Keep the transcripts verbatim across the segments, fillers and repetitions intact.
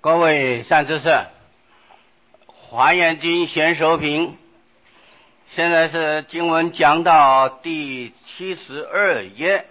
各位善知识，华严经贤手品，现在是经文讲到第七十二页，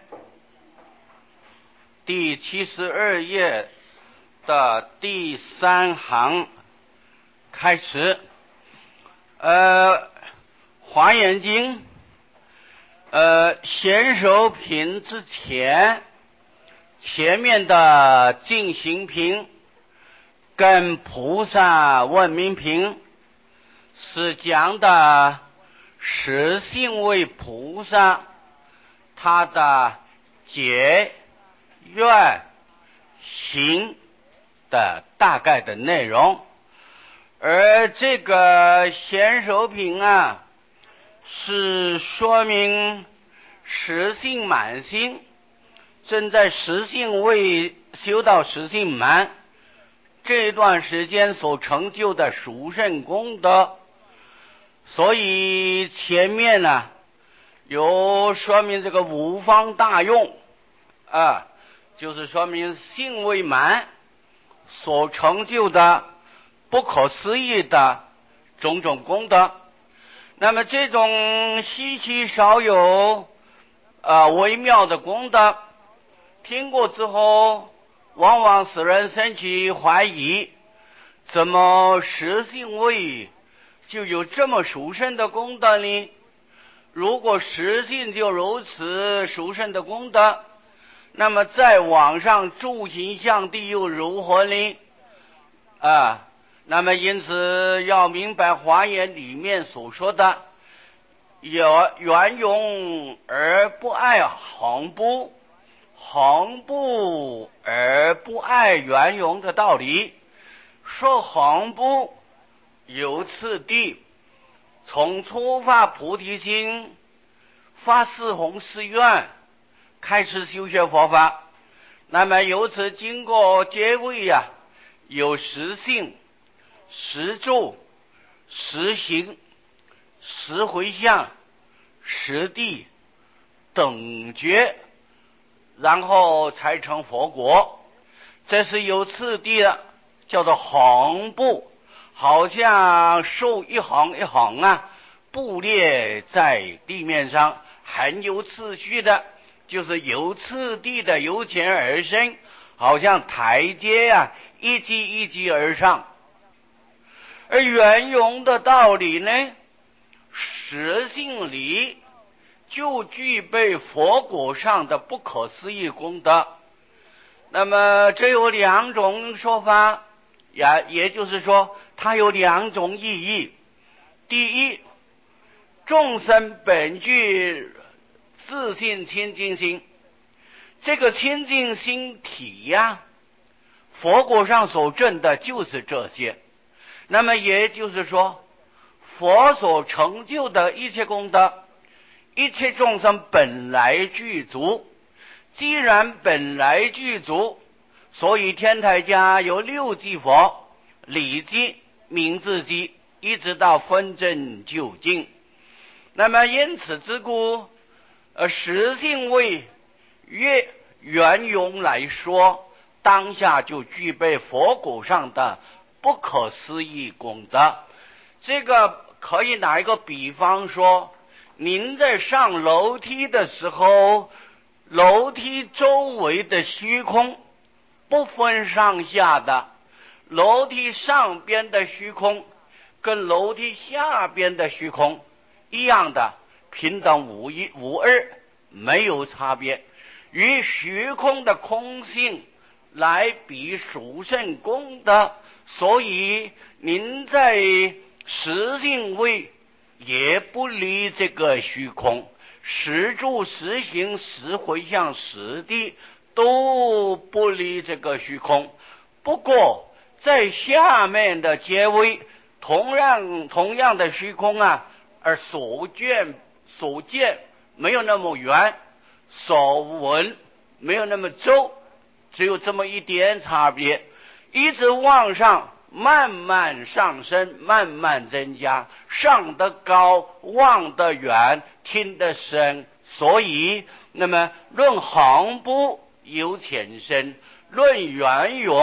第七十二页的第三行开始。呃，华严经，呃，贤手品之前，前面的净行品跟菩萨问明品是讲的实性为菩萨他的结愿行的大概的内容，而这个贤手品啊，是说明实性满心，正在实性未修到实性满这段时间所成就的殊胜功德。所以前面呢有说明这个五方大用啊，就是说明性未满所成就的不可思议的种种功德。那么这种稀奇少有呃微妙的功德，听过之后往往使人生起怀疑，怎么实性位就有这么殊胜的功德呢？如果实性就如此殊胜的功德，那么在往上诸行相地又如何呢？啊，那么因此要明白华严里面所说的有圆融而不爱横布，横布而不爱圆融的道理。说横布有次第，从初发菩提心，发四弘誓愿，开始修学佛法。那么由此经过阶位呀、啊，有实性、实住、实行、实回向、实地等觉，然后才成佛国。这是有次第的，叫做横布，好像树一横一横啊，布列在地面上，很有次序的，就是有次第的由前而生，好像台阶啊，一级一级而上。而圆融的道理呢，实性里就具备佛果上的不可思议功德。那么这有两种说法，也也就是说它有两种意义。第一，众生本具自性清净心，这个清净心体呀，佛果上所证的就是这些。那么也就是说，佛所成就的一切功德，一切众生本来具足。既然本来具足，所以天台家有六即佛，理即、名字即，一直到分真究竟。那么因此之故，呃，实性为越圆融来说，当下就具备佛果上的不可思议功德。这个可以拿一个比方说，您在上楼梯的时候，楼梯周围的虚空不分上下的，楼梯上边的虚空跟楼梯下边的虚空一样的，平等无一无二，没有差别。与虚空的空性来比殊胜功德，所以您在实性位也不离这个虚空，实住、实行、实回向、实地都不离这个虚空。不过在下面的阶位，同样同样的虚空啊，而所见所见没有那么圆，所闻没有那么周，只有这么一点差别，一直往上慢慢上升，慢慢增加，上得高，望得远，听得深。所以那么论横布有浅深，论圆融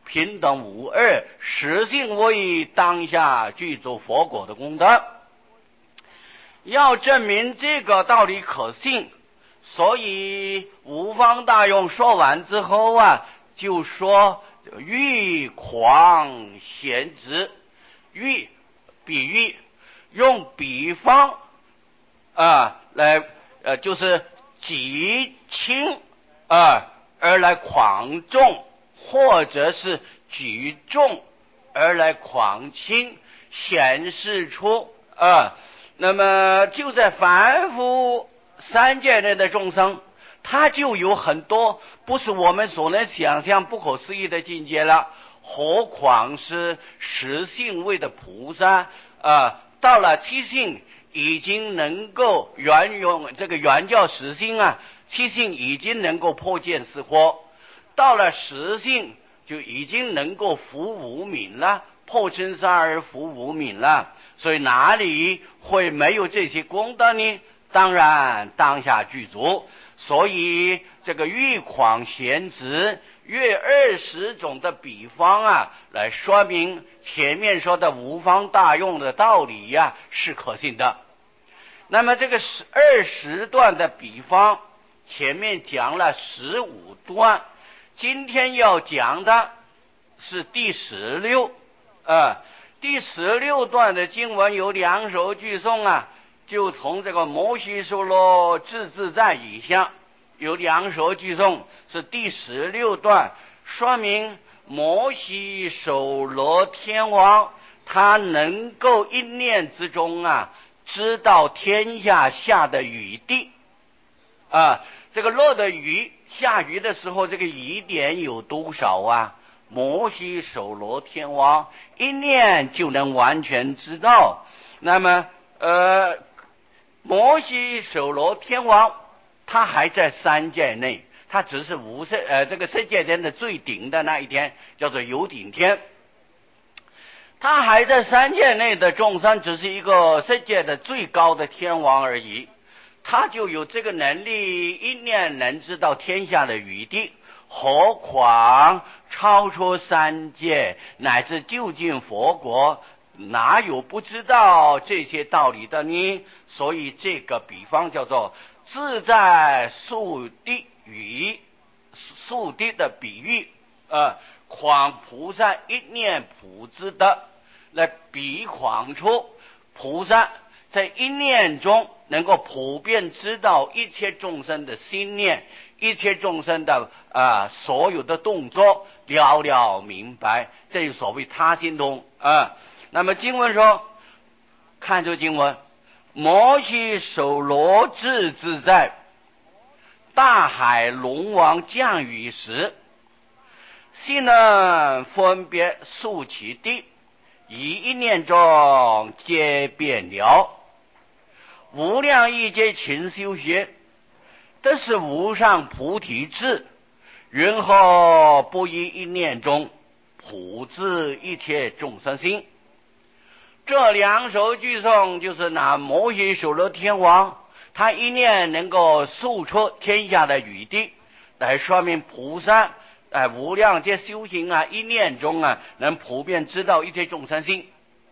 平等无二，实性为当下具足佛果的功德。要证明这个道理可信，所以无方大用说完之后啊，就说喻狂贤直，喻比喻，用比方啊来呃就是极轻啊而来狂众，或者是举重而来狂轻，显示出啊，那么就在凡夫三界内的众生，他就有很多不是我们所能想象不可思议的境界了，何况是实性位的菩萨啊，到了七性已经能够原用这个原教实性啊，七性已经能够破见思惑，到了实性就已经能够伏无明了，破真三而伏无明了，所以哪里会没有这些功德呢？当然当下具足。所以这个喻狂贤直约二十种的比方啊，来说明前面说的无方大用的道理呀、啊、是可信的。那么这个二十段的比方前面讲了十五段，今天要讲的是第十六呃，第十六段的经文有两首句诵啊，就从这个摩西说罗自自在以下有两首句诵，是第十六段，说明摩西首罗天王他能够一念之中啊知道天下下的雨滴啊，这个落的雨，下雨的时候这个雨点有多少啊，摩西首罗天王一念就能完全知道。那么呃，摩西首罗天王他还在三界内，他只是无色呃这个世界天的最顶的那一天叫做有顶天，他还在三界内的众生只是一个世界的最高的天王而已，他就有这个能力一念能知道天下的雨滴，何况超出三界乃至究竟佛国，哪有不知道这些道理的呢？所以这个比方叫做自在速地语，速地的比喻呃，况菩萨一念普知的，来比况出菩萨在一念中能够普遍知道一切众生的心念，一切众生的啊、呃、所有的动作了了明白，这就所谓他心通啊、呃。那么经文说，看这经文，摩西首罗自自在，大海龙王降雨时，悉能分别数其地，以一念中皆变了。无量亿劫勤修学，这是无上菩提智，云何不以一念中普知一切众生心？这两首句诵就是拿摩西首罗天王他一念能够诉出天下的雨滴，来说明菩萨哎无量劫修行啊，一念中啊能普遍知道一切众生心。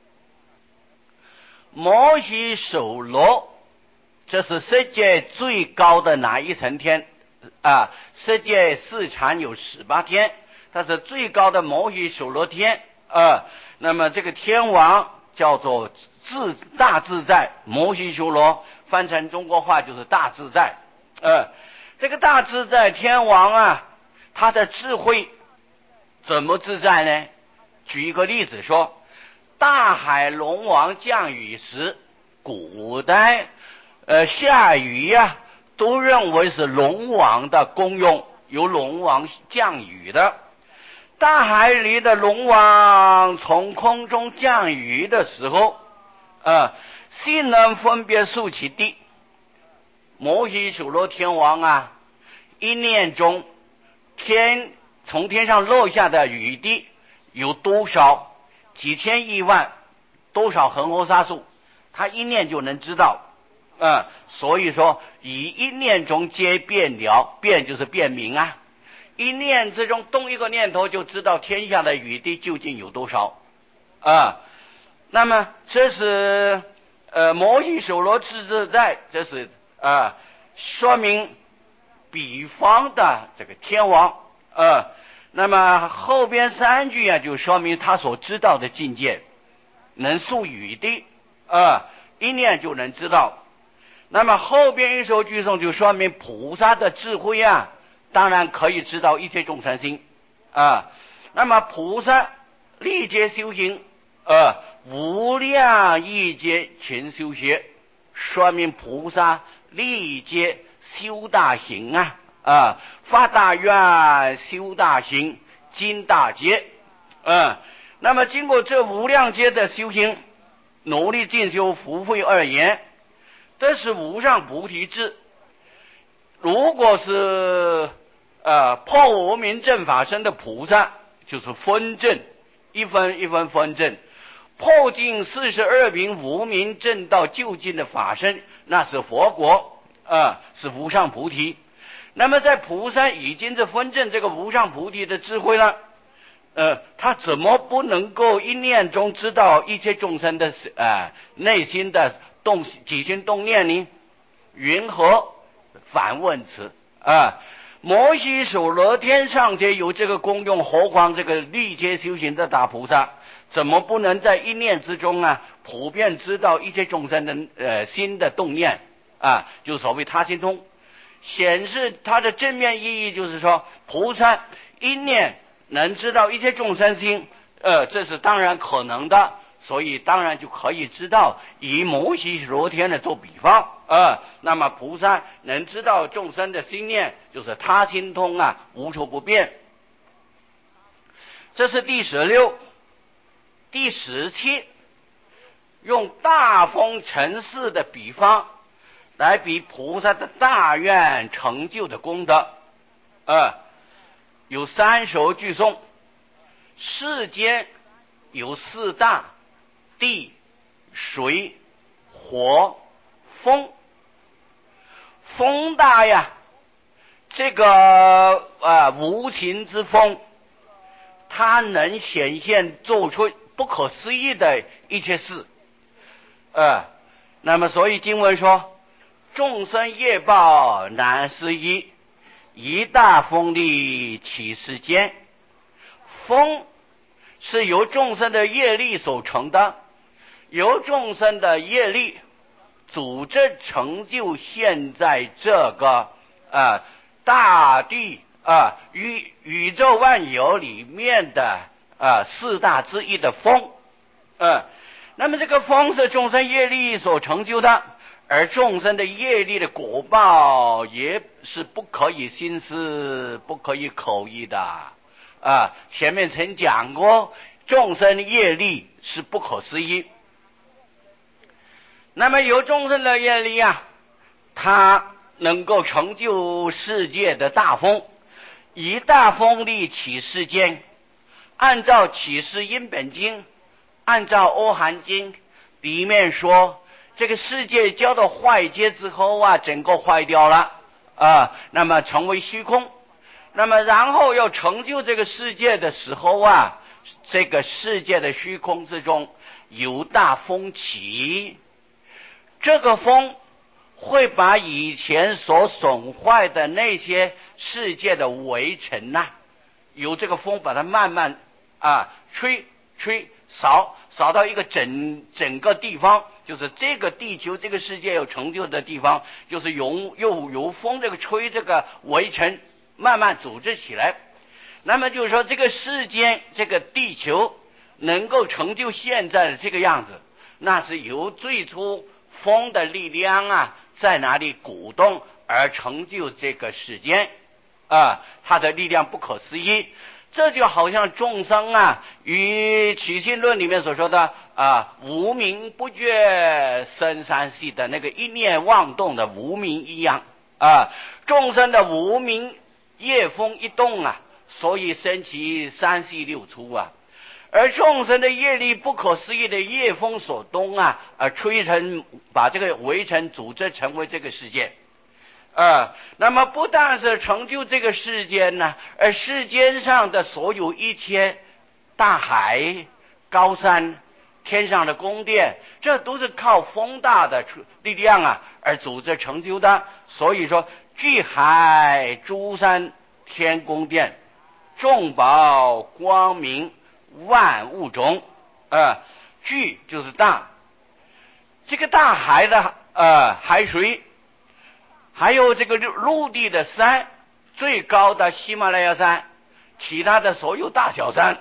摩西首罗这是世界最高的哪一层天啊？世界四禅有十八天，它是最高的摩西首罗天啊。那么这个天王叫做自大自在，摩西首罗翻成中国话就是大自在。呃，这个大自在天王啊，他的智慧怎么自在呢？举一个例子说，大海龙王降雨时，古代呃下雨呀、啊，都认为是龙王的功用，由龙王降雨的。大海里的龙王从空中降雨的时候，呃，悉能分别数其地。摩西首罗天王啊，一念中天从天上落下的雨滴有多少，几千亿万多少恒河沙数，他一念就能知道。嗯，所以说以一念中皆变了，变就是辨明啊， 一念之中动一个念头，就知道天下的雨滴究竟有多少啊。那么这是呃摩西手罗自自在，这是啊说明彼方的这个天王啊。那么后边三句啊，就说明他所知道的境界，能数雨滴啊，一念就能知道。那么后边一首句颂就说明菩萨的智慧啊，当然可以知道一切众生心啊。那么菩萨历劫修行，呃，无量亿劫勤修学，说明菩萨历劫修大行啊。啊，发大愿，修大行，经大劫，嗯，那么经过这无量劫的修行，努力进修福慧二言，这是无上菩提智。如果是呃破无明正法身的菩萨，就是分正，一分一分分正，破尽四十二名无明正道究竟的法身，那是佛国啊、呃，是无上菩提。那么在菩萨已经是分证这个无上菩提的智慧了，呃，他怎么不能够一念中知道一切众生的啊、呃、内心的动起心动念呢？云何反问此啊？摩西手罗天上皆有这个功用，何况这个历劫修行的大菩萨，怎么不能在一念之中啊，普遍知道一切众生的呃心的动念啊？就所谓他心通。显示它的正面意义就是说，菩萨一念能知道一切众生心，呃，这是当然可能的，所以当然就可以知道，以摩西罗天的做比方啊、呃，那么菩萨能知道众生的心念，就是他心通啊，无处不变。这是第十六、第十七，用大风尘世的比方。来比菩萨的大愿成就的功德，呃，有三首句颂。世间有四大：地、水、火、风。风大呀，这个呃无情之风，它能显现做出不可思议的一切事，呃，那么所以经文说。众生业报难思议，一大风力起世间。风是由众生的业力所成的，由众生的业力组织成就现在这个啊、呃、大地啊、呃、宇宇宙万有里面的啊、呃、四大之一的风，呃，那么这个风是众生业力所成就的。而众生的业力的果报也是不可以心思，不可以口译的啊！前面曾讲过，众生业力是不可思议。那么有众生的业力啊，它能够成就世界的大风，以大风力起世间。按照启示因本经，按照阿含经里面说。这个世界交到坏劫之后啊，整个坏掉了啊，那么成为虚空。那么然后要成就这个世界的时候啊，这个世界的虚空之中有大风起，这个风会把以前所损坏的那些世界的围城呐、啊，由这个风把它慢慢啊吹吹扫扫到一个整整个地方。就是这个地球这个世界有成就的地方，就是由又由风这个吹这个围城慢慢组织起来。那么就是说这个世间这个地球能够成就现在的这个样子，那是由最初风的力量啊在哪里鼓动而成就这个世间啊，它的力量不可思议。这就好像众生啊，与起信论里面所说的啊，无明不觉生三系的那个一念妄动的无明一样啊，众生的无明业风一动啊，所以生起三系六出啊，而众生的业力不可思议的业风所动啊，而吹成把这个围城组织成为这个世界。 啊，那么不但是成就这个世间呢，而世间上的所有一切，大海、高山、天上的宫殿，这都是靠风大的力量啊而组织成就的。所以说，巨海、诸山、天宫殿，众宝光明，万物中，呃，巨就是大，这个大海的呃海水。还有这个陆地的山，最高的喜马拉雅山，其他的所有大小山，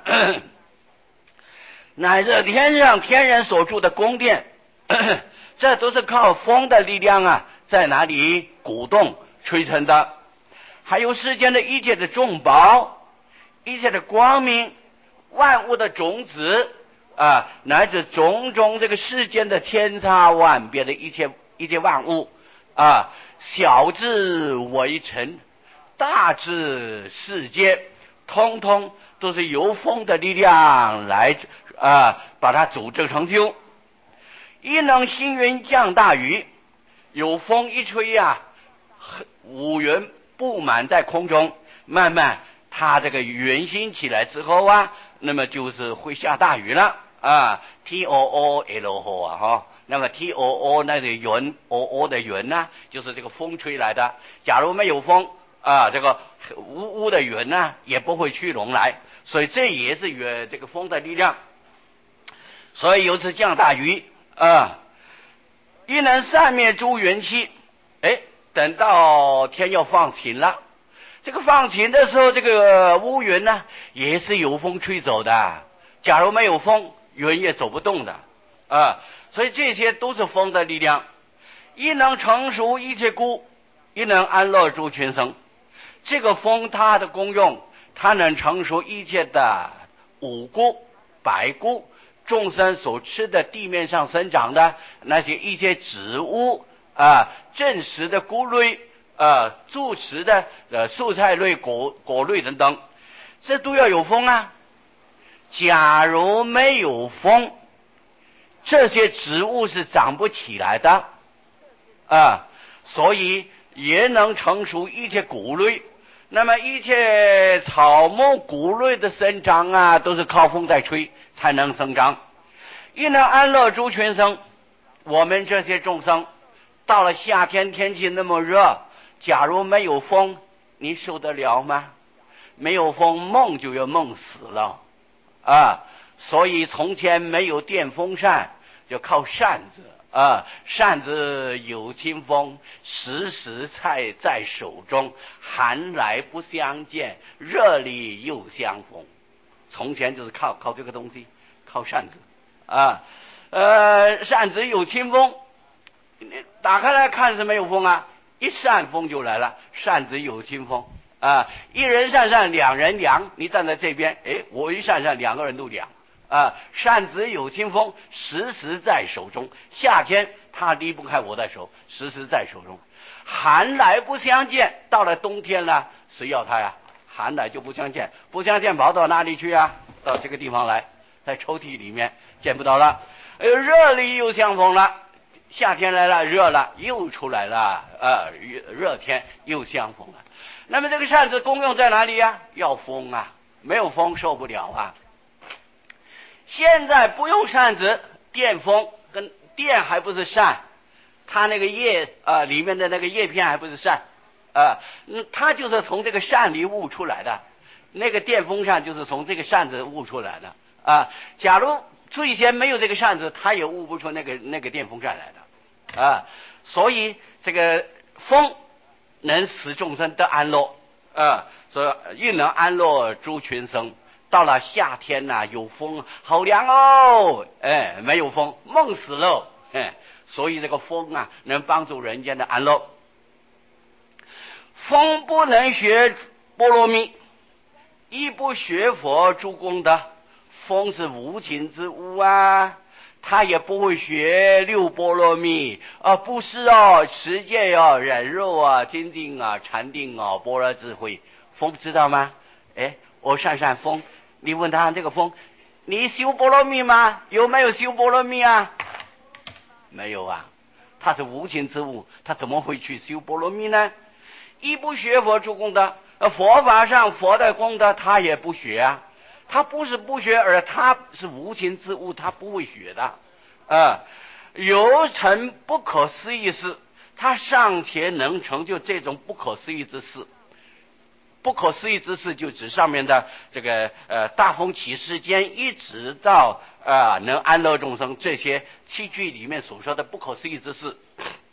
乃至天上天人所住的宫殿，这都是靠风的力量啊，在哪里鼓动吹成的。还有世间的一切的众宝，一切的光明，万物的种子啊，乃至种种这个世间的千差万别的一切一切万物啊。小至微尘，大至世界，通通都是由风的力量来啊，把它组织成就。一能行云降大雨，有风一吹呀、啊，乌云布满在空中，慢慢它这个云兴起来之后啊，那么就是会下大雨了啊 ，T O O L O 啊哈。那么 T O O 那个云 O O 的云呢、啊，就是这个风吹来的。假如没有风啊，这个呜呜的云呢、啊，也不会去龙来。所以这也是与这个风的力量。所以由此降大雨啊，亦能散灭诸云气。哎，等到天要放晴了，这个放晴的时候，这个乌云呢，也是有风吹走的。假如没有风，云也走不动的啊。所以这些都是风的力量，亦能成熟一切故，亦能安乐诸群生。这个风它的功用，它能成熟一切的五谷、百谷，众生所吃的地面上生长的那些一些植物啊，正食的菇类啊，助食的呃蔬菜类、果果类等等，这都要有风啊。假如没有风，这些植物是长不起来的啊，所以也能成熟一切谷类。那么一切草木谷类的生长啊，都是靠风在吹才能生长。亦能安乐诸群生。我们这些众生到了夏天天气那么热，假如没有风，你受得了吗？没有风，梦就要梦死了啊！所以从前没有电风扇，就靠扇子啊，扇子有清风，时时在在手中，寒来不相见，热里又相逢。从前就是靠靠这个东西，靠扇子啊，呃，扇子有清风，打开来看是没有风啊，一扇风就来了，扇子有清风啊，一人扇扇，两人凉。你站在这边，哎，我一扇扇，两个人都凉。啊，扇子有清风，时时在手中。夏天它离不开我的手，时时在手中。寒来不相见，到了冬天了，谁要它呀？寒来就不相见，不相见跑到哪里去啊？到这个地方来，在抽屉里面见不到了。呃，热里又相逢了，夏天来了，热了又出来了，呃，热天又相逢了。那么这个扇子功用在哪里呀？要风啊，没有风受不了啊。现在不用扇子，电风跟电还不是扇，它那个叶啊、呃、里面的那个叶片还不是扇啊、呃，它就是从这个扇里悟出来的，那个电风扇就是从这个扇子悟出来的啊、呃。假如最先没有这个扇子，它也悟不出那个那个电风扇来的啊、呃。所以这个风能使众生得安乐啊、呃，所以亦能安乐诸群生。到了夏天呐、啊，有风，好凉哦！哎，没有风，梦死了。哎，所以这个风啊，能帮助人间的安乐。风不能学波罗蜜，亦不学佛诸功德。风是无情之物啊，他也不会学六波罗蜜啊，不是哦，持戒哦，忍辱啊，精进啊，禅定啊，般若智慧。风知道吗？哎，我扇扇风。你问他这个风，你修波罗蜜吗？有没有修波罗蜜啊？没有啊，他是无情之物，他怎么会去修波罗蜜呢？ 一不学佛诸功德，佛法上佛的功德他也不学啊。他不是不学，而他是无情之物，他不会学的。啊，有成不可思议事，他尚且能成就这种不可思议之事。不可思议之事就指上面的这个呃大风起世间，一直到啊、呃、能安乐众生，这些七句里面所说的不可思议之事。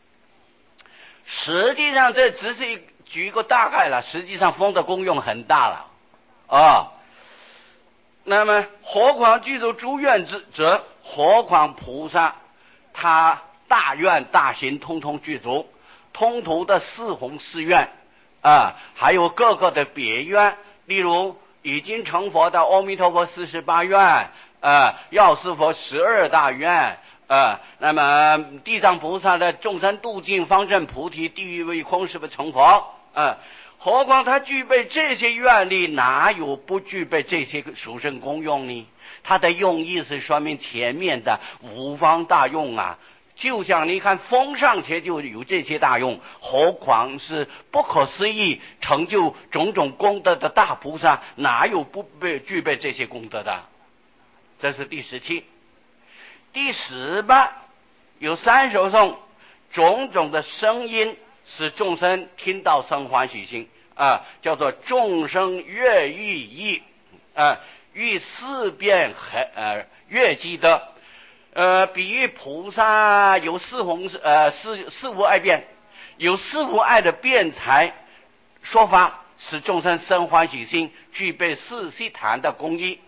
实际上这只是一举一个大概了，实际上风的功用很大了啊。那么何况具足诸愿之者，何况菩萨他大愿大行通通具足，通途的四弘誓愿啊，还有各个的别愿，例如已经成佛的阿弥陀佛四十八愿啊，药师佛十二大愿啊，那么地藏菩萨的众生度尽方正菩提地狱未空是不是成佛啊？何况他具备这些愿力，哪有不具备这些殊胜功用呢？他的用意是说明前面的五方大用啊。就像你看风尚且就有这些大用，何况是不可思议成就种种功德的大菩萨，哪有不被具备这些功德的？这是第十七。第十八，有三首颂，种种的声音使众生听到生欢喜心啊，叫做众生乐欲意啊，欲四变呃乐积德。呃，比喻菩萨有四弘呃四四无碍辩，有四无碍的辩才说法，使众生生欢喜心，具备四悉檀的功益。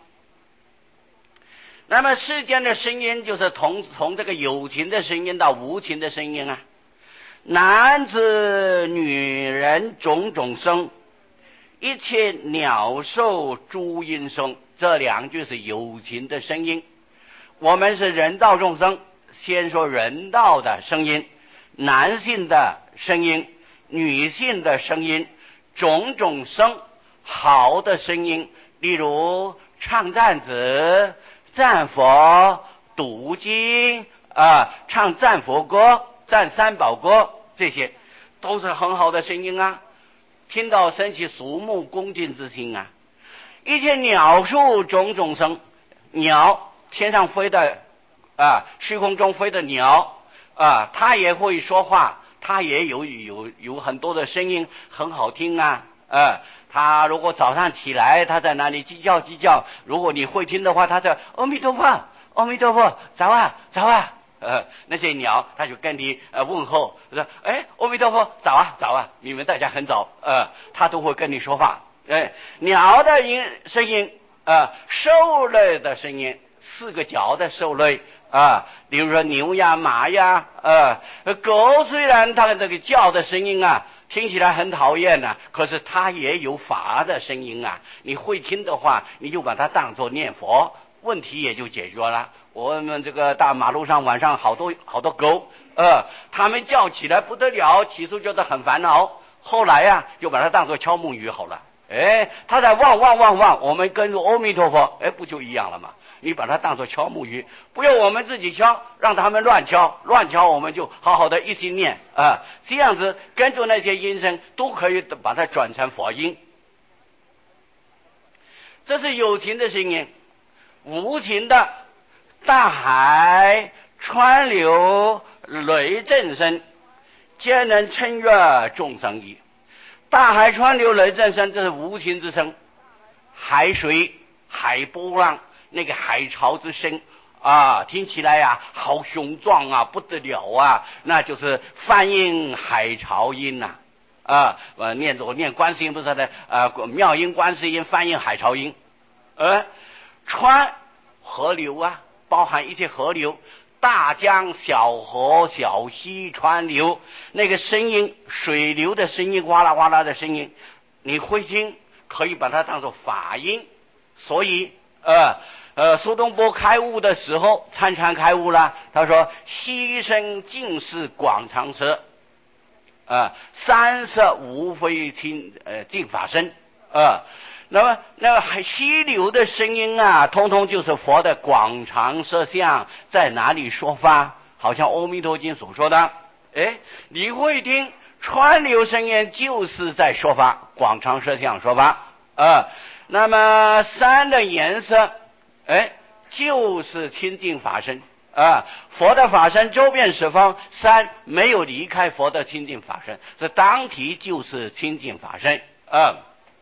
那么世间的声音就是从从这个有情的声音到无情的声音啊，男子女人种种声，一切鸟兽诸音声，这两句是有情的声音。我们是人道众生，先说人道的声音，男性的声音，女性的声音，种种声，好的声音，例如唱赞子、赞佛、读经啊，唱赞佛歌、赞三宝歌，这些都是很好的声音啊，听到生起肃穆恭敬之心啊。一切鸟兽种种声，鸟天上飞的啊，虚空中飞的鸟啊，它也会说话，它也有有有很多的声音，很好听啊。啊，它如果早上起来，它在那里叽叫叽叫，如果你会听的话，它在阿弥陀佛，阿弥陀佛，早啊早啊。呃，那些鸟，它就跟你呃问候，说，哎，阿弥陀佛，早啊早啊，你们大家很早，呃，它都会跟你说话。哎，鸟的音声音，呃，兽类的声音。四个脚的兽类啊，比如说牛呀、马呀，呃，狗虽然它这个叫的声音啊，听起来很讨厌呐，可是它也有法的声音啊。你会听的话，你就把它当作念佛，问题也就解决了。我们这个大马路上晚上好多好多狗，呃，它们叫起来不得了，起初觉得很烦恼，后来呀、啊，就把它当作敲木鱼好了。哎，它在汪汪汪汪，我们跟着阿弥陀佛，哎，不就一样了吗？你把它当作敲木鱼，不要我们自己敲，让他们乱敲，乱敲我们就好好的一心念啊，这样子跟着那些音声都可以把它转成佛音。这是有情的声音，无情的大海川流雷震声，皆能称悦众生矣。大海川流雷震声，这是无情之声，海水海波浪那个海潮之声啊，听起来呀、啊、好雄壮啊，不得了啊，那就是翻音海潮音呐 啊, 啊，我念着我念观世音菩萨的啊妙音观世音翻音海潮音，呃，川河流啊，包含一切河流，大江小河小溪川流，那个声音水流的声音，哗啦哗啦的声音，你会听，可以把它当作法音。所以呃呃苏东坡开悟的时候，参禅开悟了，他说溪声尽是广长舌，啊，三色无非清呃净法身啊。那么那个溪流的声音啊，通通就是佛的广长舌相在哪里说法，好像阿弥陀经所说的。哎，你会听川流声音就是在说法，广长舌相说法啊。那么山的颜色，哎，就是清净法身啊。佛的法身周遍十方，山没有离开佛的清净法身，这当体就是清净法身啊。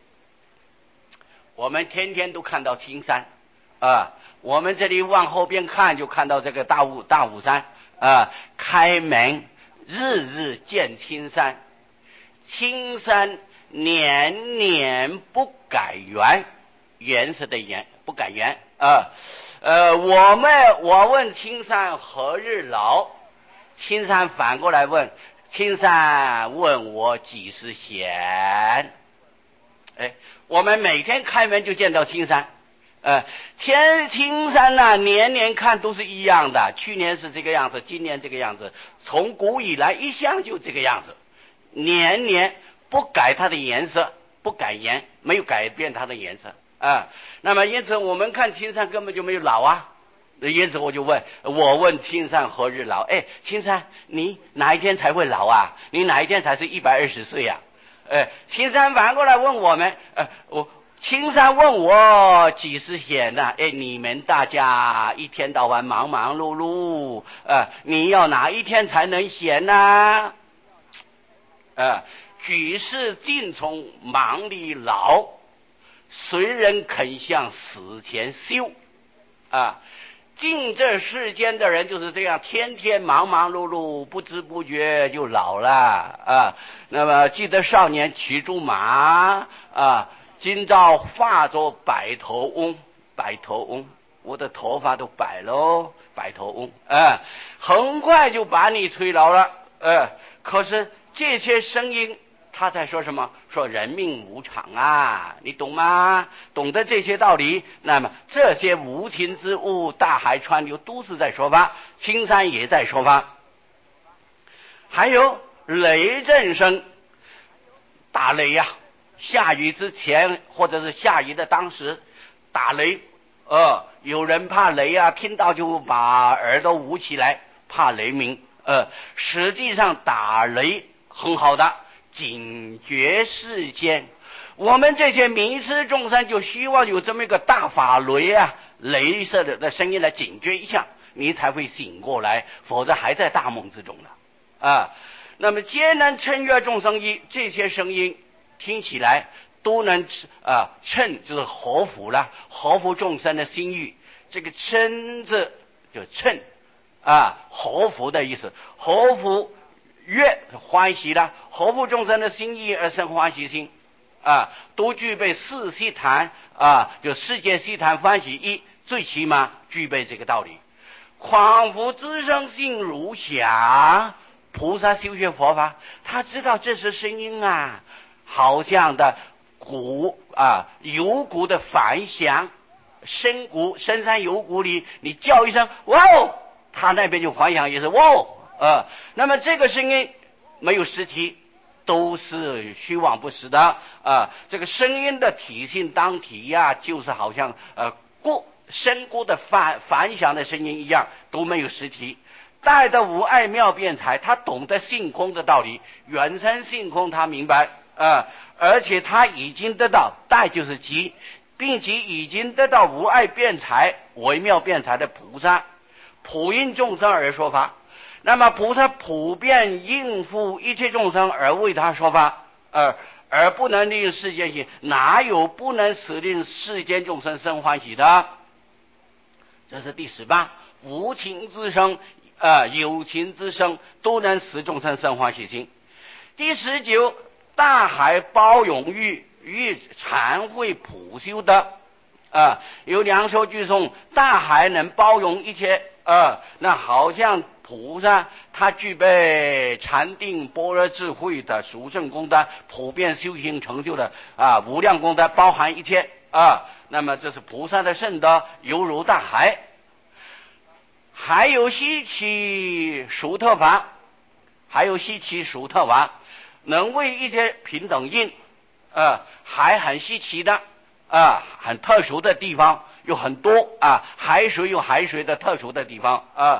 我们天天都看到青山啊，我们这里往后边看就看到这个大雾大雾山啊，开门日日见青山，青山年年不改原，原色的原不改原啊。呃，我们我问青山何日老，青山反过来问，青山问我几时闲。哎，我们每天开门就见到青山，呃，天青山呢、啊，年年看都是一样的，去年是这个样子，今年这个样子，从古以来一向就这个样子，年年不改它的颜色，不改颜，没有改变它的颜色啊。那么因此我们看青山根本就没有老啊。因此我就问，我问青山何日老？哎，青山，你哪一天才会老啊？你哪一天才是一百二十岁呀？哎，青山反过来问我们，呃，我青山问我几时闲呢？哎，你们大家一天到晚忙忙碌碌，呃，你要哪一天才能闲呢？呃，举世尽从忙里老，谁人肯向死前休？啊，尽这世间的人就是这样，天天忙忙碌碌，不知不觉就老了啊。那么记得少年骑竹马啊，今朝化作白头翁，白头翁，我的头发都白喽，白头翁啊，很快就把你吹老了。呃，可是这些声音他在说什么？说人命无常啊，你懂吗？懂得这些道理，那么这些无情之物，大海川流都是在说法，青山也在说法。还有雷震声，打雷呀、啊，下雨之前或者是下雨的当时打雷，呃，有人怕雷啊，听到就把耳朵捂起来，怕雷鸣。呃，实际上打雷很好的，警觉世间。我们这些迷失众生就希望有这么一个大法雷啊，雷射的的声音来警觉一下，你才会醒过来，否则还在大梦之中了啊。那么皆能称悦众生意，这些声音听起来都能啊称，就是合乎了，合乎众生的心意。这个称字就称啊，合乎的意思，合乎悦欢喜了，合乎众生的心意而生欢喜心啊，都具备四悉檀啊，就世界悉檀欢喜一，最起码具备这个道理。况复自生性如响，菩萨修学佛法，他知道这是声音啊，好像的鼓啊，有鼓的反响，深谷深山有谷里，你叫一声哇哦，他那边就反响也是哇哦啊。那么这个声音没有实体，都是虚妄不实的啊。这个声音的体性当体呀、啊，就是好像呃过深谷的反反响的声音一样，都没有实体。带的无碍妙辩才，他懂得性空的道理，原生性空他明白啊，而且他已经得到带就是即，并且已经得到无碍辩才微妙辩才的菩萨，普应众生而说法。那么菩萨普遍应付一切众生而为他说法，而而不能令世间喜，哪有不能使令世间众生生欢喜的？这是第十八，无情之声呃，有情之声都能使众生生欢喜心。第十九，大海包容欲，欲禅会普修的啊，有两首句颂，大海能包容一切啊，那好像菩萨他具备禅定般若智慧的殊胜功德，普遍修行成就的啊无量功德，包含一切啊。那么这是菩萨的圣德，犹如大海。还有稀奇殊特法，还有稀奇殊特法，能为一切平等应，呃，还很稀奇的啊，很特殊的地方有很多啊，海水有海水的特殊的地方啊。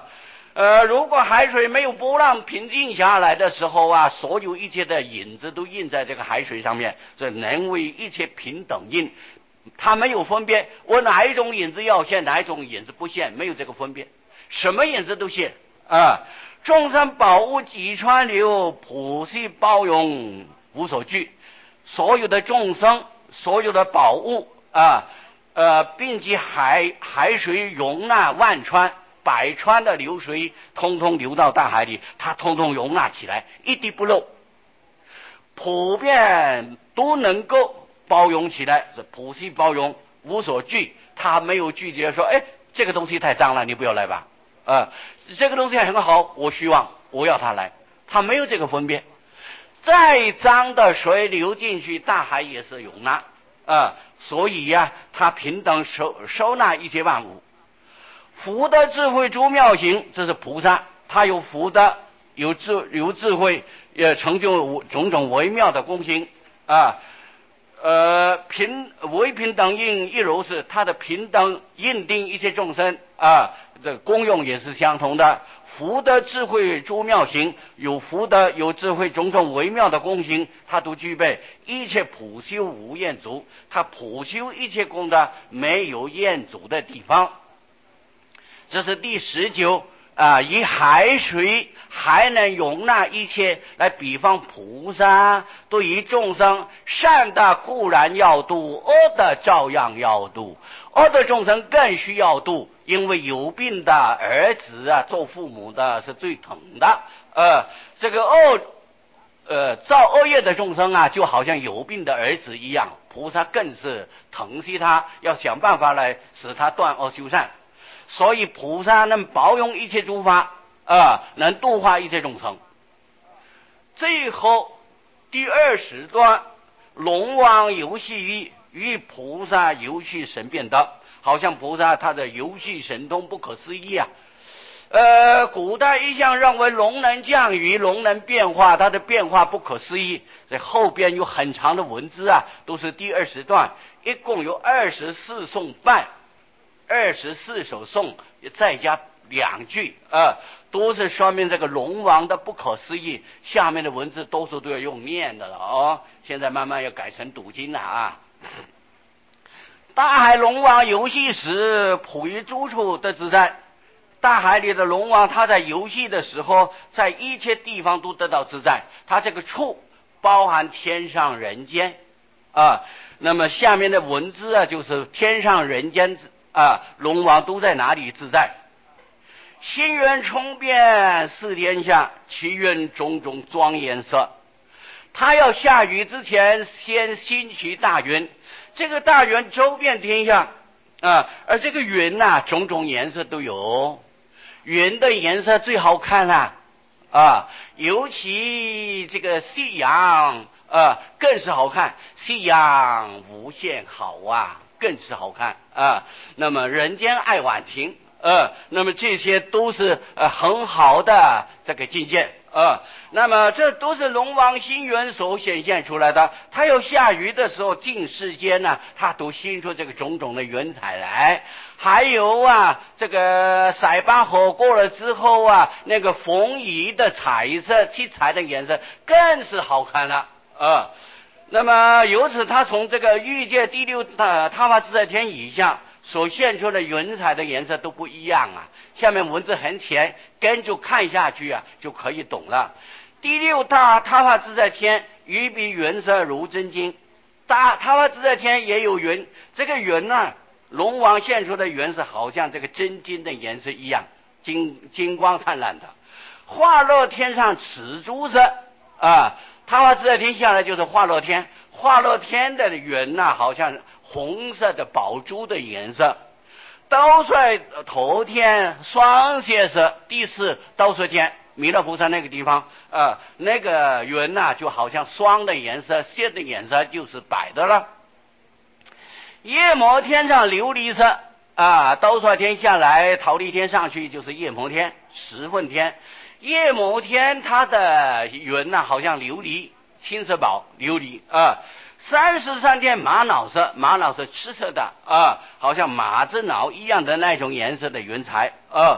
呃，如果海水没有波浪平静下来的时候啊，所有一切的影子都印在这个海水上面，这能为一切平等印，它没有分别，我哪一种影子要现，哪一种影子不现，没有这个分别，什么影子都现啊。众生宝物几川流，普系包容无所惧，所有的众生，所有的宝物啊，呃，并且海海水容纳万川。百川的流水通通流到大海里，它通通容纳起来，一滴不漏，普遍都能够包容起来，是普系包容无所惧，它没有拒绝说，哎，这个东西太脏了，你不要来吧，啊、呃，这个东西很好，我希望我要它来，它没有这个分别，再脏的水流进去，大海也是容纳，啊、呃，所以呀、啊，它平等收收纳一切万物。福德智慧诸妙行，这是菩萨，他有福德，有智有智慧，也成就种种微妙的功行啊。呃，平唯平等应一如是，他的平等印定一切众生啊，这功用也是相同的。福德智慧诸妙行，有福德有智慧种种微妙的功行，他都具备，一切普修无厌足，他普修一切功德没有厌足的地方。这是第十九啊，以海水还能容纳一切，来比方菩萨对于众生善的固然要度，恶的照样要度，恶的众生更需要度，因为有病的儿子啊，做父母的是最疼的，呃，这个恶呃造恶业的众生啊，就好像有病的儿子一样，菩萨更是疼惜他，要想办法来使他断恶修善。所以菩萨能包容一切诸法啊，能度化一切众生。最后第二十段，龙王游戏于与菩萨游戏神变德，好像菩萨他的游戏神通不可思议啊。呃，古代一向认为龙能降雨，龙能变化，它的变化不可思议。这后边有很长的文字啊，都是第二十段，一共有二十四颂半。二十四首颂再加两句啊，都是说明这个龙王的不可思议。下面的文字多数都要用念的了哦，现在慢慢要改成读经了啊。大海龙王游戏时，普于诸处得自在。大海里的龙王，他在游戏的时候，在一切地方都得到自在。他这个处包含天上人间啊。那么下面的文字啊，就是天上人间啊，龙王都在哪里自在？心源冲遍四天下，其云种种庄颜色。他要下雨之前，先兴起大云，这个大云周遍天下啊，而这个云呐、啊，种种颜色都有。云的颜色最好看了啊，尤其这个夕阳啊，更是好看。夕阳无限好啊，更是好看啊。那么人间爱晚晴，呃，那么这些都是呃很好的这个境界啊。那么这都是龙王心源所显现出来的。他要下雨的时候，尽世间呢，他都兴出这个种种的云彩来。还有啊，这个塞巴河过了之后啊，那个红移的彩色、七彩的颜色更是好看了啊。那么由此，他从这个欲界第六呃他法自在天以下所现出的云彩的颜色都不一样啊。下面文字很浅，跟着看下去啊，就可以懂了。第六大他法自在天，于彼云色如真金。大他法自在天也有云，这个云呢、啊。龙王现出的云是好像这个真金的颜色一样，金金光灿烂的。化乐天上此诸色啊，他法自在天下来就是化乐天，化乐天的云呐、啊，好像红色的宝珠的颜色。刀帅头天双蝎色，第四刀帅天，弥勒菩萨那个地方啊，那个云呐、啊，就好像双的颜色，蝎的颜色就是白的了。夜摩天上琉璃色啊，刀帅天下来，桃李天上去就是夜摩天、十分天。夜摩天它的云呐、啊，好像琉璃、青色宝、琉璃啊。三十三天玛瑙色，玛瑙是赤色的啊，好像马子脑一样的那种颜色的云彩啊。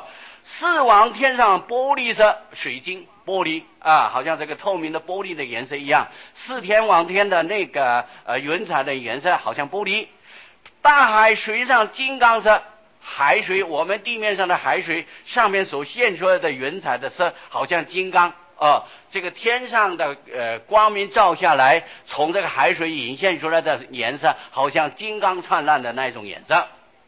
四往天上玻璃色，水晶玻璃啊，好像这个透明的玻璃的颜色一样。四天往天的那个呃云彩的颜色好像玻璃。大海水上金刚色，海水我们地面上的海水上面所现出来的云彩的色好像金刚。哦，这个天上的呃光明照下来，从这个海水引现出来的颜色，好像金刚灿烂的那种颜色。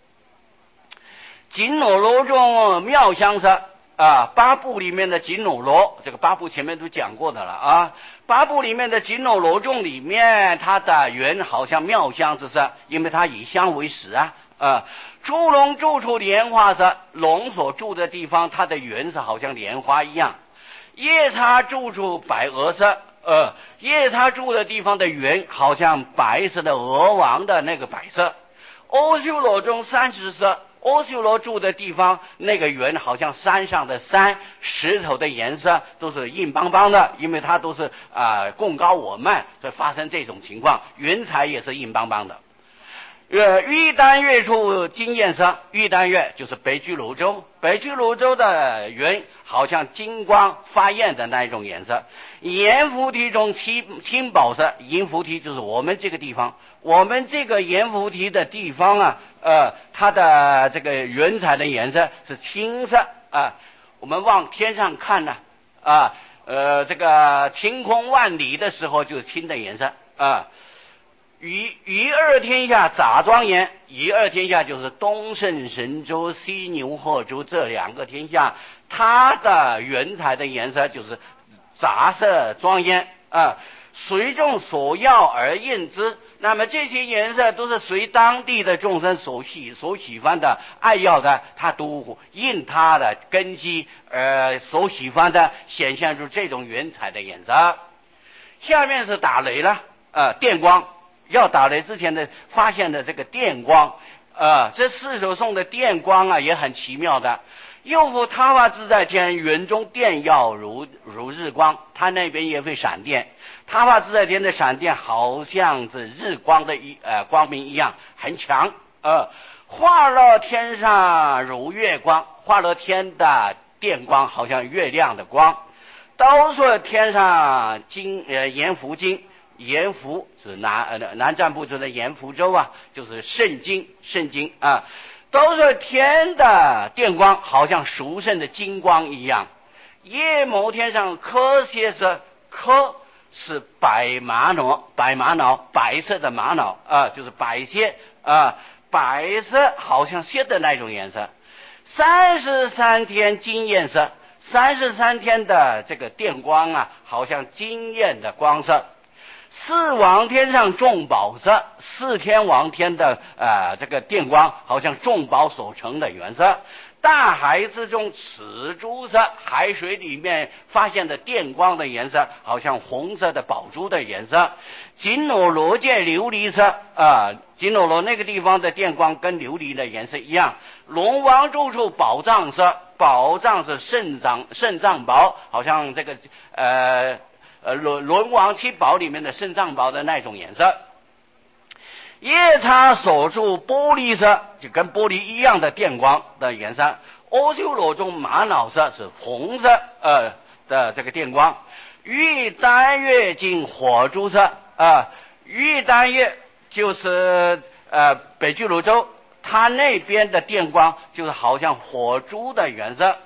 紧罗罗中妙香色啊，八部里面的紧罗罗，这个八部前面都讲过的了啊。八部里面的紧罗罗中里面，它的云好像妙香之色，因为它以香为食啊。啊，猪龙住处莲花色，龙所住的地方，它的云是好像莲花一样。夜叉住处白鹅色，呃，夜叉住的地方的云好像白色的鹅王的那个白色。欧修罗中三十色，欧修罗住的地方那个云好像山上的山，石头的颜色都是硬邦邦的，因为它都是啊、呃、贡高我慢，所以发生这种情况，云彩也是硬邦邦的。呃，玉丹月处金焰色，玉丹月就是北俱泸州，北俱泸州的云好像金光发焰的那一种颜色。阎浮提中青青宝色，阎浮提就是我们这个地方，我们这个阎浮提的地方啊，呃，它的这个云彩的颜色是青色啊。我们往天上看呢，啊，呃，这个晴空万里的时候就是青的颜色啊。于于二天下杂庄严，于二天下就是东胜神州、西牛贺州这两个天下，它的云彩的颜色就是杂色庄严啊，随众所要而应之。那么这些颜色都是随当地的众生所喜所喜欢的爱要的，它都应它的根基而所喜欢的显现出这种云彩的颜色。下面是打雷了，呃，电光。要打雷之前的发现的这个电光，呃，这四首颂的电光啊也很奇妙的。又复他发自在天，云中电耀如如日光，他那边也会闪电。他发自在天的闪电好像是日光的一呃光明一样，很强。呃，化乐天上如月光，化乐天的电光好像月亮的光。都说天上金呃阎浮金。阎浮是南呃南瞻部洲的阎浮州啊，就是圣经圣经啊，都是天的电光，好像殊胜的金光一样。夜摩天上科蝎色，科是白玛瑙，白玛瑙白色的玛瑙啊，就是白蝎啊，白色好像蝎的那种颜色。三十三天金焰色，三十三天的这个电光啊，好像金焰的光色。四王天上众宝色，四天王天的呃这个电光好像众宝所成的原色。大海之中此珠色，海水里面发现的电光的颜色好像红色的宝珠的颜色。紧罗罗界琉璃色啊，紧罗罗那个地方的电光跟琉璃的颜色一样。龙王住处宝藏色，宝藏是肾脏肾脏宝，好像这个呃呃，轮轮王七宝里面的肾脏宝的那种颜色。夜叉所住玻璃色，就跟玻璃一样的电光的颜色。阿修罗中玛瑙色是红色呃的这个电光。玉丹月金火珠色啊，玉丹月就是呃北俱泸州，它那边的电光就是好像火珠的颜色。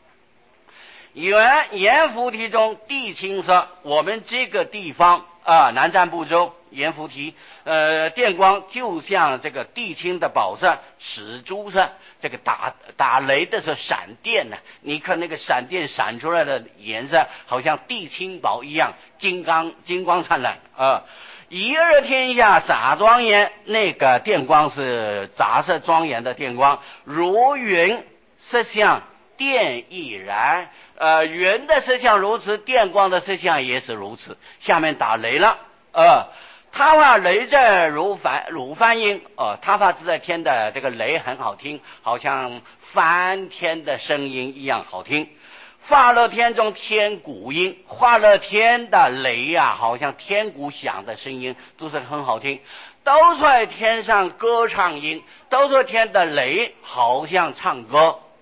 原阎浮提中地青色，我们这个地方啊，南瞻部洲阎浮提，呃，电光就像这个地青的宝色，矢珠色，这个打打雷的时候闪电呢、啊，你看那个闪电闪出来的颜色，好像地青宝一样，金刚金光灿烂啊。一二天下杂庄严，那个电光是杂色庄严的电光，如云色相电亦然。呃，云的色相如此，电光的色相也是如此。下面打雷了，呃，他发雷震如梵如梵音，呃，他发自在天的这个雷很好听，好像翻天的声音一样好听。化乐天中天鼓音，化乐天的雷呀、啊，好像天鼓响的声音，都是很好听。都在天上歌唱音，都说天的雷好像唱歌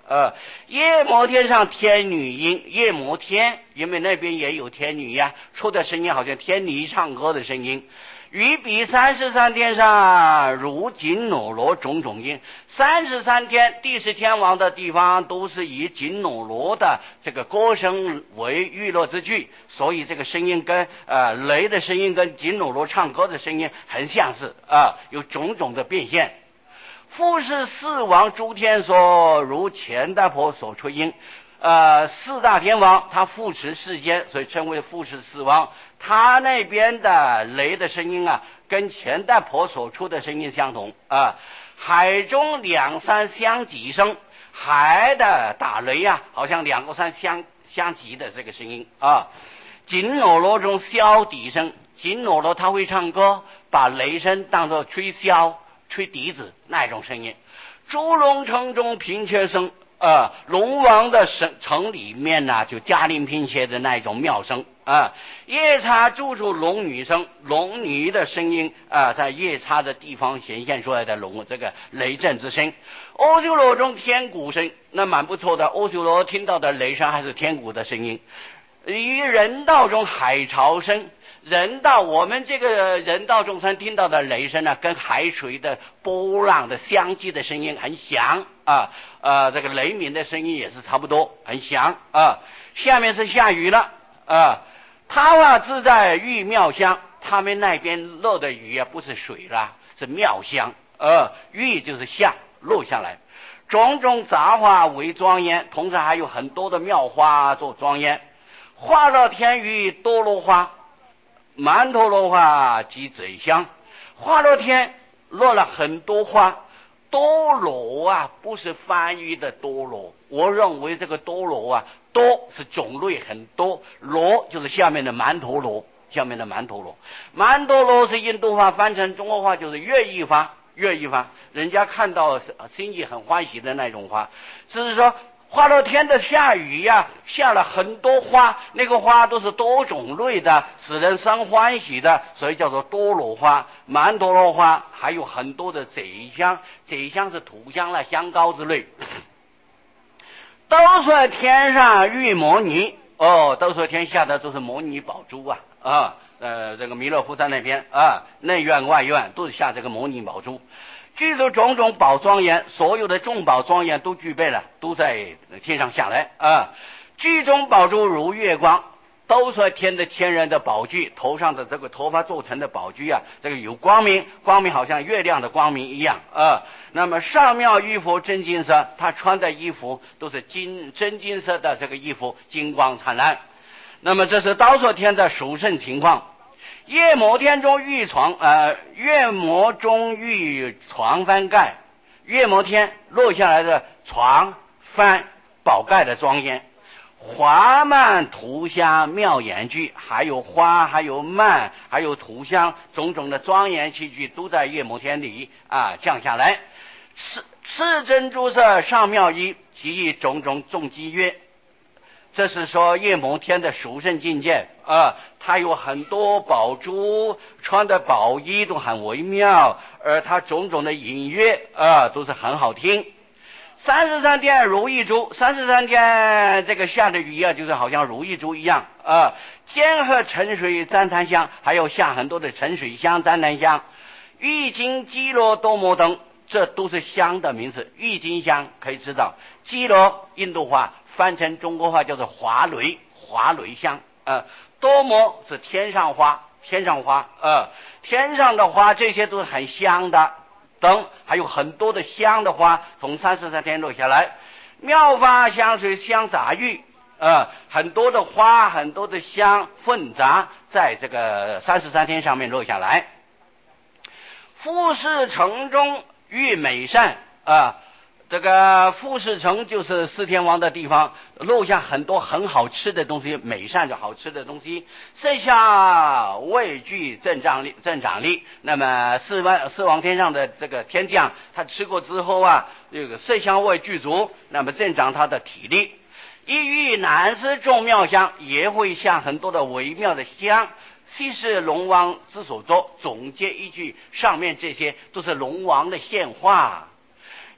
呃，夜摩天上天女音，夜摩天，因为那边也有天女呀，出的声音好像天女唱歌的声音。于彼三十三天上如紧努罗种种音，三十三天第十天王的地方都是以紧努罗的这个歌声为娱乐之具，所以这个声音跟呃雷的声音跟紧努罗唱歌的声音很相似啊、呃，有种种的变现。复是四王诸天说，如钱大婆所出音，呃，四大天王他复持世间，所以称为复持四王。他那边的雷的声音啊，跟钱大婆所出的声音相同啊。海中两山相挤声，海的打雷啊，好像两个山相相挤的这个声音啊。紧努罗中箫笛声，紧努罗他会唱歌，把雷声当作吹箫。吹笛子那种声音。猪龙城中平切声，呃，龙王的城城里面呢、啊，就嘉陵平切的那种妙声啊。夜叉住处龙女声，龙女的声音啊，在夜叉的地方显现出来的龙这个雷震之声。阿修罗中天鼓声，那蛮不错的。阿修罗听到的雷声还是天鼓的声音。于人道中海潮声。人道，我们这个人道众生听到的雷声呢，跟海水的波浪的相击的声音很响啊，呃，这个雷鸣的声音也是差不多，很响啊。下面是下雨了啊，他啊自在遇妙香，他们那边落的雨啊，不是水啦，是妙香，呃，雨就是下落下来，种种杂花为庄严，同时还有很多的妙花做庄严，化乐天雨多罗花。曼陀罗花及嘴香，化乐天落了很多花。多罗啊，不是翻译的多罗，我认为这个多罗啊，多是种类很多，罗就是下面的曼陀罗，下面的曼陀罗。曼陀罗是印度话，翻成中国话就是乐意花，乐意花，人家看到心里很欢喜的那种花，只是说。化乐天的下雨呀、啊，下了很多花，那个花都是多种类的，使人生欢喜的，所以叫做多罗花、曼陀罗花，还有很多的贼香，贼香是土香啦、香膏之类。都说天上遇摩尼，哦，都说天下的都是摩尼宝珠啊啊，呃，这个弥勒佛在那边啊，内院外院都是下这个摩尼宝珠。具足种种宝庄严，所有的众宝庄严都具备了，都在天上下来啊。具中宝珠如月光，都说天的天人的宝具，头上的这个头发做成的宝具啊，这个有光明，光明好像月亮的光明一样啊。那么上妙衣服真金色，他穿的衣服都是金真金色的这个衣服，金光灿烂。那么这是刀所天的殊胜情况。夜摩天中遇床，呃，月摩中遇床翻盖，月摩天落下来的床翻宝盖的庄严，华曼图香妙言具，还有花，还有曼，还有图香，种种的庄严器具都在夜摩天里啊降下来。赤赤珍珠色上妙衣，及种种众机乐。这是说夜摩天的殊胜境界啊，他有很多宝珠，穿的宝衣都很微妙，而他种种的音乐啊都是很好听。三十三天如意珠，三十三天这个下的雨啊，就是好像如意珠一样啊。兼和沉水赞檀香，还有下很多的沉水香、赞檀香，郁金、基罗、多摩等，这都是香的名字。郁金香可以知道，基罗印度话。翻成中国话叫做华雷，华雷香，呃，多摩是天上花，天上花，呃，天上的花这些都是很香的，等还有很多的香的花从三十三天落下来，妙花香水香杂玉，呃，很多的花，很多的香混杂在这个三十三天上面落下来。富士城中遇美善啊。呃这个富士城就是四天王的地方，落下很多很好吃的东西，美善就好吃的东西。剩下畏惧增长力，增长力。那么四万四王天上的这个天将，他吃过之后啊，这个色香味具足，那么增长他的体力。一遇南施众妙香，也会下很多的微妙的香。悉是龙王之所作，总结一句，上面这些都是龙王的现化。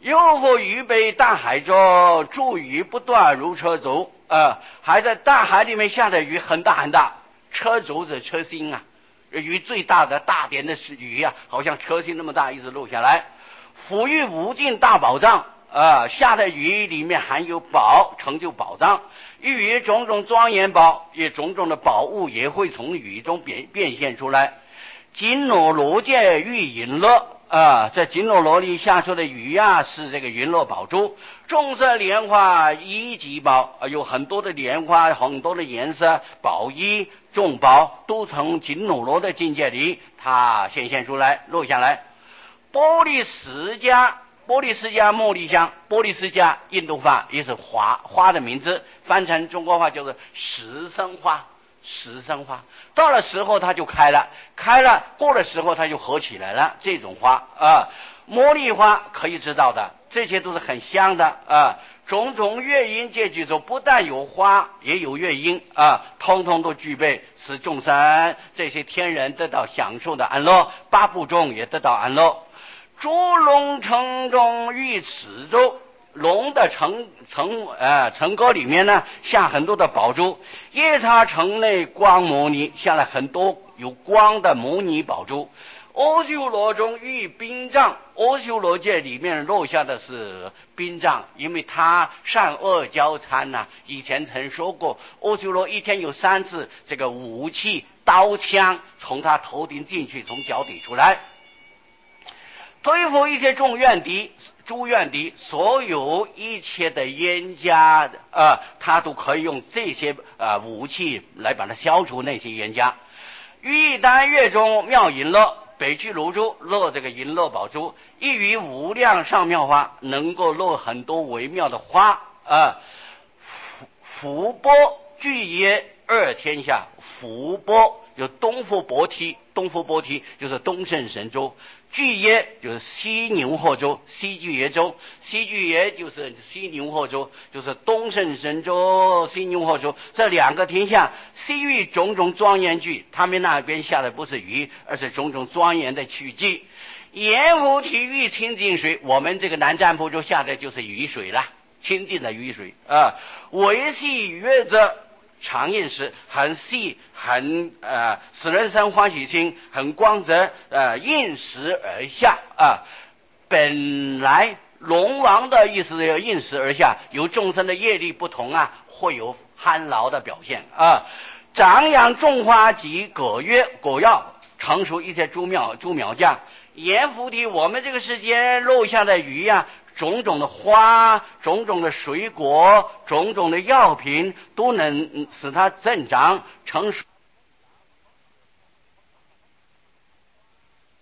又复鱼被大海中，诸鱼不断如车轴，呃，还在大海里面下的雨很大很大，车轴是车心啊，鱼最大的大点的是鱼啊，好像车心那么大，一直落下来。抚育无尽大宝藏，呃，下的雨里面含有宝，成就宝藏。寓于种种庄严宝，也种种的宝物也会从雨中变变现出来。紧罗罗界喻银乐。啊，在紧罗罗里下出的雨啊，是这个云乐宝珠。众色莲花一级宝，啊，有很多的莲花，很多的颜色，宝衣众宝都从紧罗罗的境界里，它显现出来，落下来。玻璃释迦，玻璃释迦茉莉香，玻璃释迦印度话也是花花的名字，翻成中国话就是十生花。十生花到了时候它就开了，开了过了时候它就合起来了，这种花啊，茉莉花可以知道的，这些都是很香的啊。种种乐音皆具足，不但有花也有乐音啊，通通都具备，使众生这些天人得到享受的安乐，八部众也得到安乐。诸龙城中遇此舟，龙的城城呃城沟里面呢，下很多的宝珠。夜叉城内光摩尼，下了很多有光的摩尼宝珠。阿修罗中遇冰障，阿修罗界里面落下的是冰障，因为他善恶交参呐、啊。以前曾说过，阿修罗一天有三次这个武器刀枪从他头顶进去，从脚底出来。对付一些众怨敌，诸怨敌，所有一切的冤家，呃，他都可以用这些呃武器来把它消除那些冤家。于丹月中妙银乐，北俱泸州落这个银乐宝珠，亦于无量上妙花，能够落很多微妙的花啊。福波具耶二天下，福波有东富波提，东富波提就是东胜神州。巨耶就是西牛贺州，西巨耶州，西巨耶就是西牛贺州，就是东胜神州、西牛贺州这两个天下，西域种种庄严具，他们那边下的不是雨，而是种种庄严的曲迹。盐湖体育清净水，我们这个南瞻部洲下的就是雨水了，清净的雨水啊。维系月则常应时，很细，很呃，使人生欢喜心，很光泽，呃，应时而下啊。本来龙王的意思要应时而下，由众生的业力不同啊，会有酣劳的表现啊。长养种花及果约果药，成熟一些诸苗诸苗将。阎浮提，我们这个世间落下的雨啊，种种的花，种种的水果，种种的药品，都能使它增长成熟。